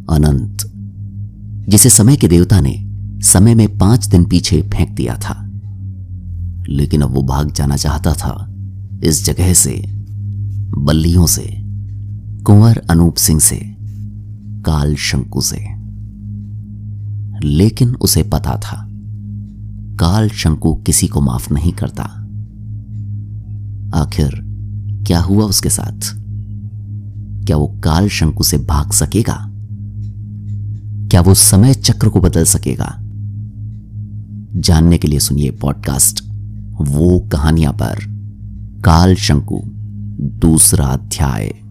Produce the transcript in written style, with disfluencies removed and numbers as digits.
अनंत, जिसे समय के देवता ने समय में 5 दिन पीछे फेंक दिया था। लेकिन अब वो भाग जाना चाहता था इस जगह से, बल्लियों से, कुंवर अनूप सिंह से, काल शंकु से। लेकिन उसे पता था काल शंकु किसी को माफ नहीं करता। आखिर क्या हुआ उसके साथ? क्या वो काल शंकु से भाग सकेगा? क्या वो समय चक्र को बदल सकेगा? जानने के लिए सुनिए पॉडकास्ट वो कहानियां पर काल शंकु, दूसरा अध्याय।